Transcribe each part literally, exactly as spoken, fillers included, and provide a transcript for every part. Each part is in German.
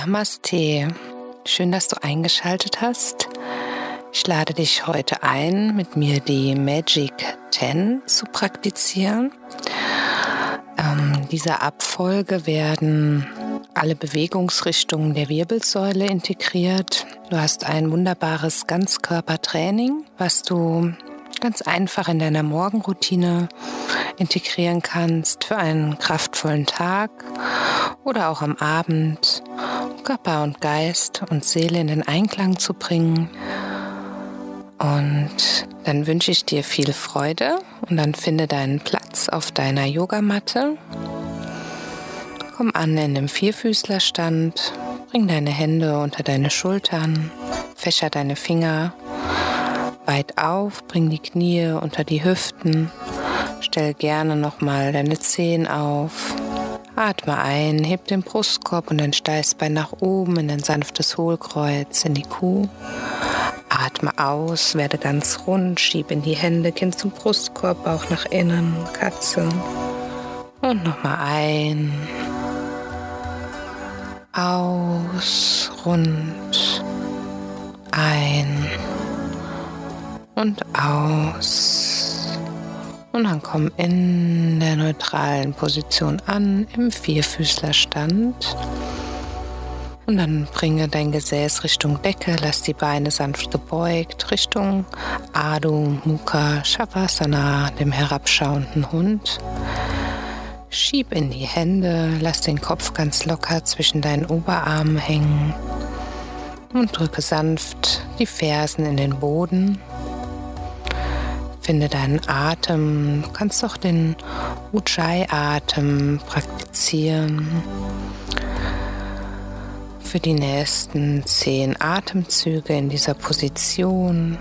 Namaste. Schön, dass du eingeschaltet hast. Ich lade dich heute ein, mit mir die Magic zehn zu praktizieren. In dieser Abfolge werden alle Bewegungsrichtungen der Wirbelsäule integriert. Du hast ein wunderbares Ganzkörpertraining, was du ganz einfach in deiner Morgenroutine integrieren kannst für einen kraftvollen Tag oder auch am Abend, um Körper und Geist und Seele in den Einklang zu bringen. Und dann wünsche ich dir viel Freude und dann finde deinen Platz auf deiner Yogamatte. Komm an in dem Vierfüßlerstand, bring deine Hände unter deine Schultern, fächer deine Finger weit auf, bring die Knie unter die Hüften, stell gerne nochmal deine Zehen auf, atme ein, heb den Brustkorb und dein Steißbein nach oben in ein sanftes Hohlkreuz, in die Kuh. Atme aus, werde ganz rund, schieb in die Hände, Kinn zum Brustkorb, Bauch nach innen, Katze. Und nochmal ein, aus, rund, ein und aus. Und dann komm in der neutralen Position an, im Vierfüßlerstand. Und dann bringe dein Gesäß Richtung Decke, lass die Beine sanft gebeugt, Richtung Adho Mukha Shavasana, dem herabschauenden Hund. Schieb in die Hände, lass den Kopf ganz locker zwischen deinen Oberarmen hängen und drücke sanft die Fersen in den Boden. Finde deinen Atem, du kannst auch den Ujjayi-Atem praktizieren. Für die nächsten zehn Atemzüge in dieser Position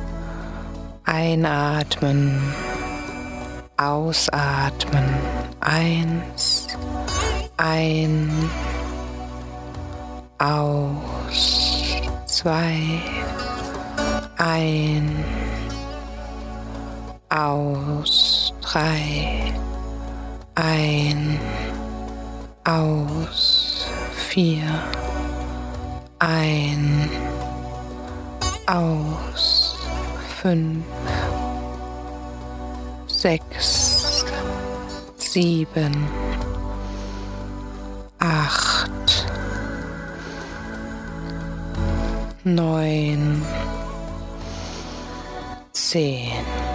einatmen, ausatmen, eins, ein, aus, zwei, ein, aus, drei, ein, aus, vier, ein, aus, fünf, sechs, sieben, acht, neun, zehn.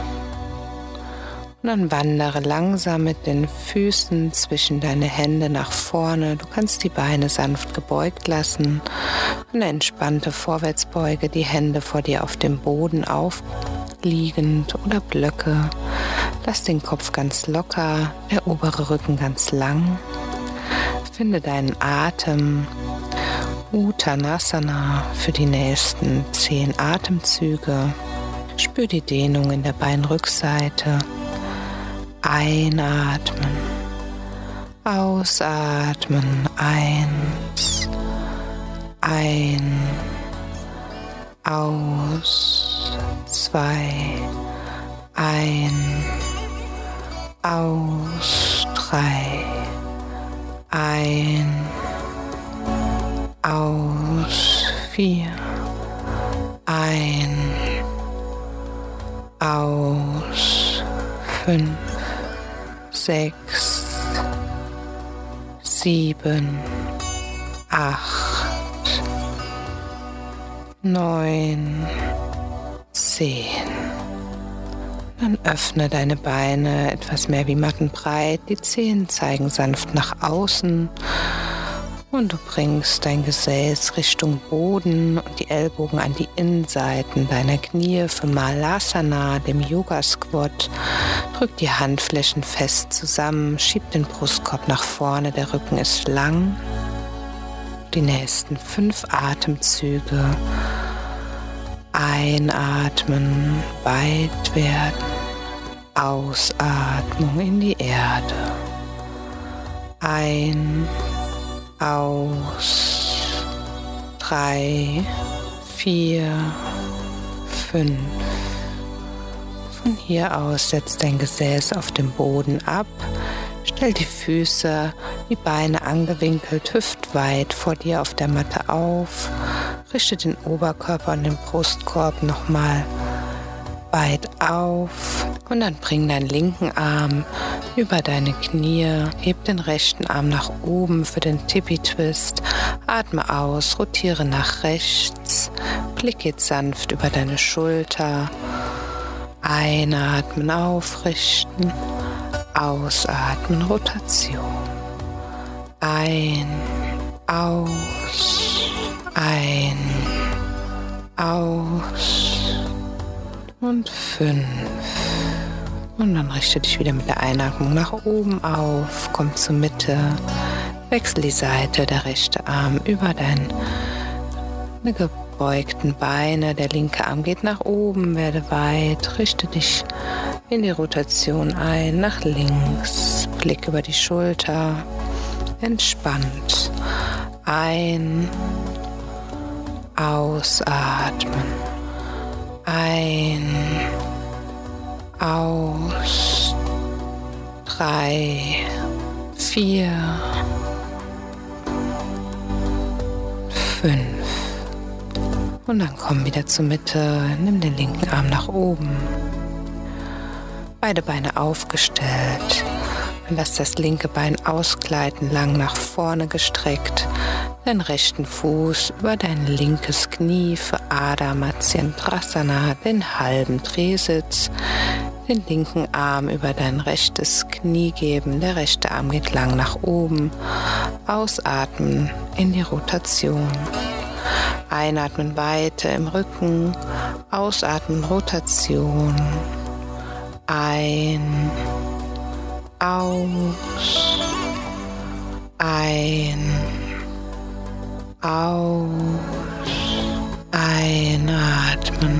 Und dann wandere langsam mit den Füßen zwischen deine Hände nach vorne. Du kannst die Beine sanft gebeugt lassen. Eine entspannte Vorwärtsbeuge, die Hände vor dir auf dem Boden aufliegend oder Blöcke. Lass den Kopf ganz locker, der obere Rücken ganz lang. Finde deinen Atem. Uttanasana für die nächsten zehn Atemzüge. Spür die Dehnung in der Beinrückseite. Einatmen, ausatmen, eins, ein, aus, zwei, ein, aus, drei, ein, aus, vier, ein, aus, fünf, sechs, sieben, acht, neun, zehn. Dann öffne deine Beine etwas mehr wie mattenbreit. Die Zehen zeigen sanft nach außen. Und du bringst dein Gesäß Richtung Boden und die Ellbogen an die Innenseiten deiner Knie für Malasana, dem Yoga-Squat. Drück die Handflächen fest zusammen, schieb den Brustkorb nach vorne, der Rücken ist lang. Die nächsten fünf Atemzüge. Einatmen, weit werden. Ausatmung in die Erde. Ein, aus, drei, vier, fünf. Von hier aus setzt dein Gesäß auf dem Boden ab. Stell die Füße, die Beine angewinkelt, hüftweit vor dir auf der Matte auf. Richte den Oberkörper und den Brustkorb nochmal weit auf. Und dann bring deinen linken Arm über deine Knie. Heb den rechten Arm nach oben für den Tippy-Twist. Atme aus, rotiere nach rechts. Blick jetzt sanft über deine Schulter. Einatmen, aufrichten. Ausatmen, Rotation. Ein, aus, ein, aus und fünf. Und dann richte dich wieder mit der Einatmung nach oben auf, komm zur Mitte, wechsel die Seite, der rechte Arm über deine gebeugten Beine, der linke Arm geht nach oben, werde weit, richte dich in die Rotation ein, nach links, Blick über die Schulter, entspannt, ein, ausatmen, ein, aus, drei, vier, fünf. Und dann komm wieder zur Mitte, nimm den linken Arm nach oben. Beide Beine aufgestellt. Und lass das linke Bein ausgleiten, lang nach vorne gestreckt. Deinen rechten Fuß über dein linkes Knie für Adho Matsyendrasana, den halben Drehsitz. Den linken Arm über dein rechtes Knie geben. Der rechte Arm geht lang nach oben. Ausatmen in die Rotation. Einatmen, Weite im Rücken. Ausatmen, Rotation. Ein, aus, ein, aus, einatmen,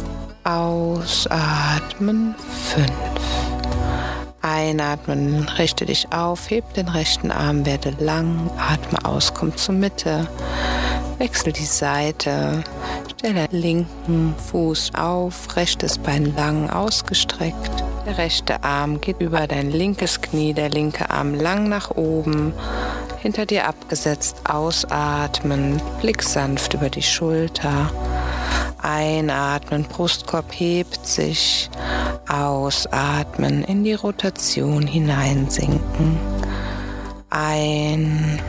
ausatmen, fünf. Einatmen, richte dich auf, heb den rechten Arm, werde lang, atme aus, komm zur Mitte, wechsel die Seite, stelle den linken Fuß auf, rechtes Bein lang ausgestreckt. Der rechte Arm geht über dein linkes Knie, der linke Arm lang nach oben, hinter dir abgesetzt, ausatmen, Blick sanft über die Schulter, einatmen, Brustkorb hebt sich, ausatmen, in die Rotation hineinsinken, ein,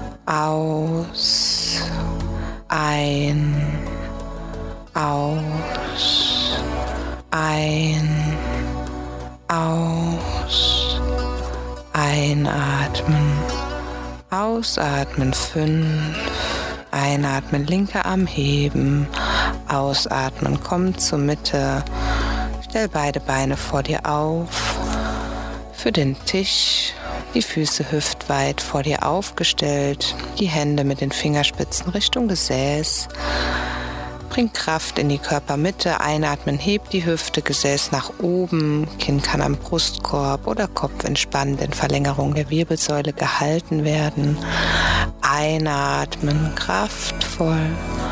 aus, ein, aus, ein, aus, einatmen, ausatmen, fünf, einatmen, linker Arm heben, ausatmen, komm zur Mitte, stell beide Beine vor dir auf, für den Tisch, die Füße hüftweit vor dir aufgestellt, die Hände mit den Fingerspitzen Richtung Gesäß. Bring Kraft in die Körpermitte, einatmen, heb die Hüfte, Gesäß nach oben, Kinn kann am Brustkorb oder Kopf entspannt in Verlängerung der Wirbelsäule gehalten werden. Einatmen, kraftvoll,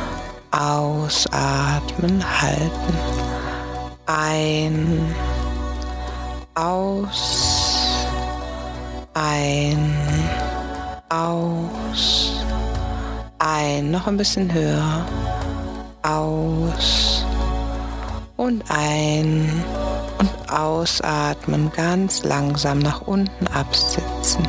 ausatmen, halten. Ein, aus, ein, aus, ein, noch ein bisschen höher. Aus und ein und ausatmen, ganz langsam nach unten absitzen.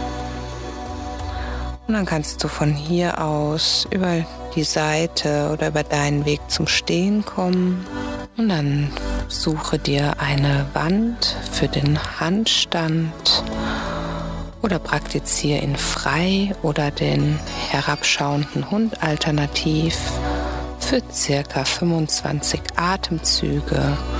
Und dann kannst du von hier aus über die Seite oder über deinen Weg zum Stehen kommen. Und dann suche dir eine Wand für den Handstand oder praktiziere ihn frei oder den herabschauenden Hund alternativ. Für circa fünfundzwanzig Atemzüge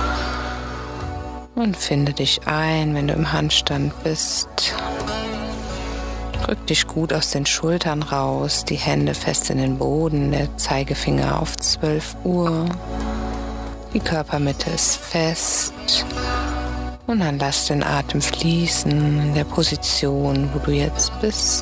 und finde dich ein, wenn du im Handstand bist. Drück dich gut aus den Schultern raus, die Hände fest in den Boden, der Zeigefinger auf zwölf Uhr. Die Körpermitte ist fest und dann lass den Atem fließen in der Position, wo du jetzt bist.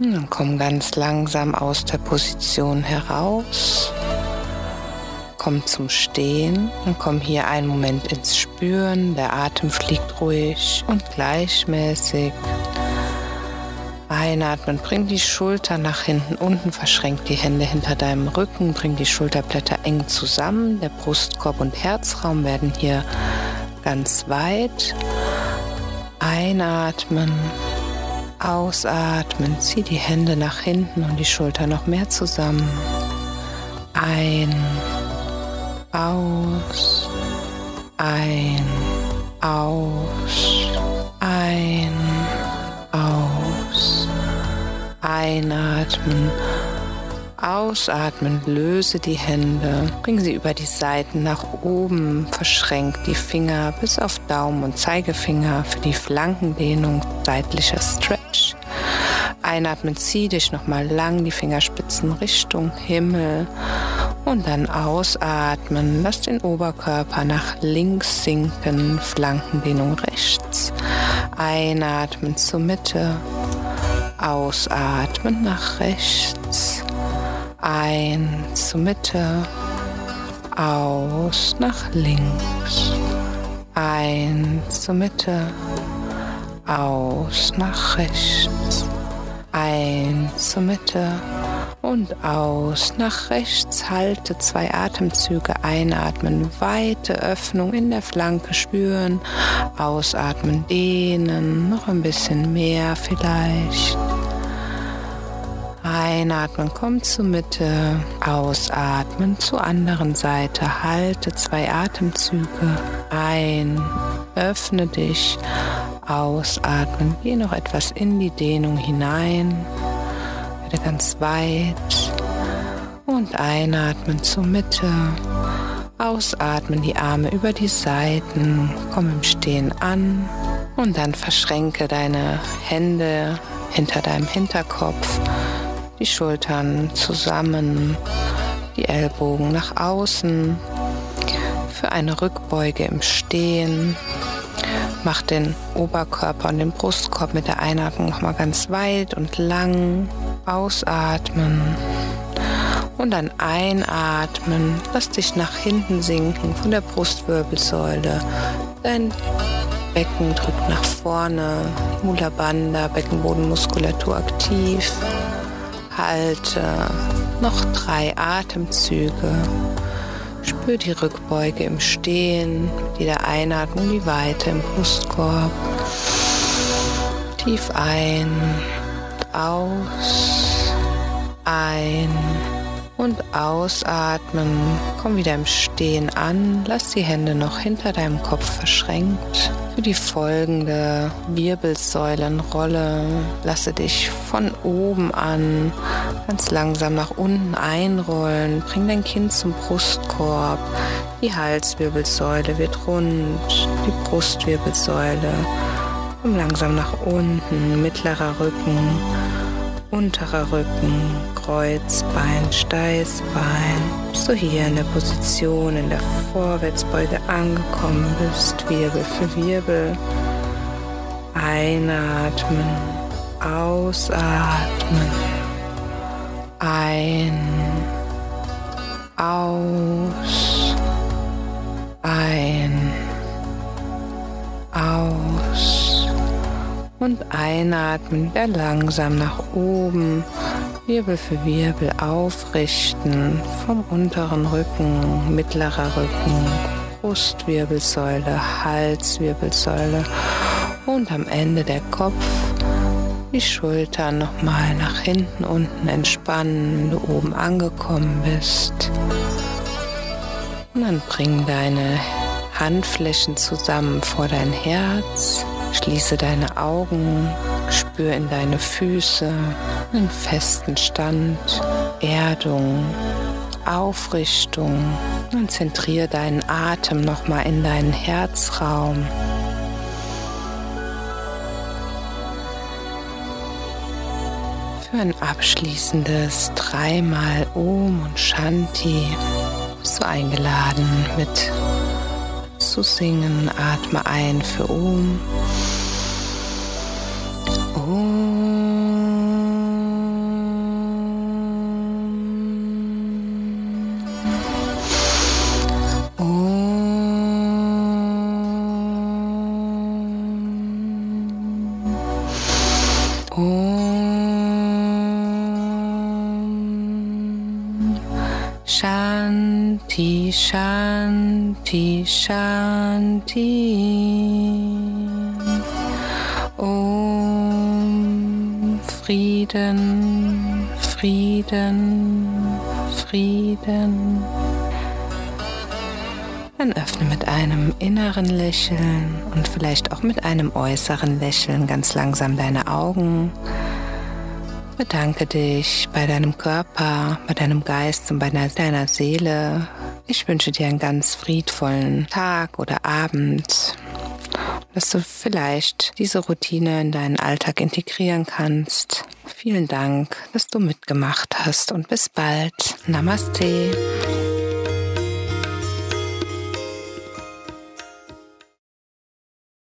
Und dann komm ganz langsam aus der Position heraus. Komm zum Stehen und komm hier einen Moment ins Spüren. Der Atem fliegt ruhig und gleichmäßig. Einatmen, bring die Schulter nach hinten unten, verschränk die Hände hinter deinem Rücken, bring die Schulterblätter eng zusammen. Der Brustkorb und Herzraum werden hier ganz weit. Einatmen, ausatmen, zieh die Hände nach hinten und die Schulter noch mehr zusammen. Ein, aus, ein, aus, ein, aus. Einatmen, ausatmen, löse die Hände, bring sie über die Seiten nach oben, verschränk die Finger bis auf Daumen und Zeigefinger für die Flankendehnung, seitlicher Stretch. Einatmen, zieh dich nochmal lang, die Fingerspitzen Richtung Himmel und dann ausatmen, lass den Oberkörper nach links sinken, Flankendehnung rechts. Einatmen zur Mitte. Ausatmen nach rechts, ein zur Mitte, aus nach links, ein zur Mitte, aus nach rechts, ein zur Mitte und aus nach rechts. Halte zwei Atemzüge, einatmen, weite Öffnung in der Flanke spüren, ausatmen, dehnen, noch ein bisschen mehr vielleicht. Einatmen, komm zur Mitte, ausatmen zur anderen Seite, halte zwei Atemzüge, ein, öffne dich, ausatmen, geh noch etwas in die Dehnung hinein, werde ganz weit und einatmen zur Mitte, ausatmen, die Arme über die Seiten, komm im Stehen an und dann verschränke deine Hände hinter deinem Hinterkopf, die Schultern zusammen, die Ellbogen nach außen für eine Rückbeuge im Stehen. Mach den Oberkörper und den Brustkorb mit der Einatmung nochmal ganz weit und lang. Ausatmen und dann einatmen. Lass dich nach hinten sinken von der Brustwirbelsäule. Dein Becken drückt nach vorne, Mula Bandha, Beckenbodenmuskulatur aktiv. Halte noch drei Atemzüge. Spür die Rückbeuge im Stehen, mit jeder Einatmung die Weite im Brustkorb. Tief ein, aus, ein und ausatmen. Komm wieder im Stehen an. Lass die Hände noch hinter deinem Kopf verschränkt. Für die folgende Wirbelsäulenrolle lasse dich von oben an ganz langsam nach unten einrollen. Bring dein Kinn zum Brustkorb. Die Halswirbelsäule wird rund, die Brustwirbelsäule. Komm langsam nach unten, mittlerer Rücken, unterer Rücken, Kreuzbein, Steißbein. Bis du hier in der Position, in der Vorwärtsbeuge angekommen bist, Wirbel für Wirbel. Einatmen, ausatmen, ein, aus, ein, aus und einatmen, wieder langsam nach oben, Wirbel für Wirbel aufrichten, vom unteren Rücken, mittlerer Rücken, Brustwirbelsäule, Halswirbelsäule und am Ende der Kopf. Die Schultern nochmal nach hinten unten entspannen, wenn du oben angekommen bist. Und dann bring deine Handflächen zusammen vor dein Herz. Schließe deine Augen, spür in deine Füße, einen festen Stand, Erdung, Aufrichtung. Und zentriere deinen Atem nochmal in deinen Herzraum. Für ein abschließendes dreimal Om und Shanti bist du eingeladen, mit zu singen. Atme ein für Om. Om. Shanti, Shanti, Shanti. Om Frieden, Frieden, Frieden. Dann öffne mit einem inneren Lächeln und vielleicht auch mit einem äußeren Lächeln ganz langsam deine Augen. Bedanke dich bei deinem Körper, bei deinem Geist und bei deiner Seele. Ich wünsche dir einen ganz friedvollen Tag oder Abend, dass du vielleicht diese Routine in deinen Alltag integrieren kannst. Vielen Dank, dass du mitgemacht hast und bis bald. Namaste.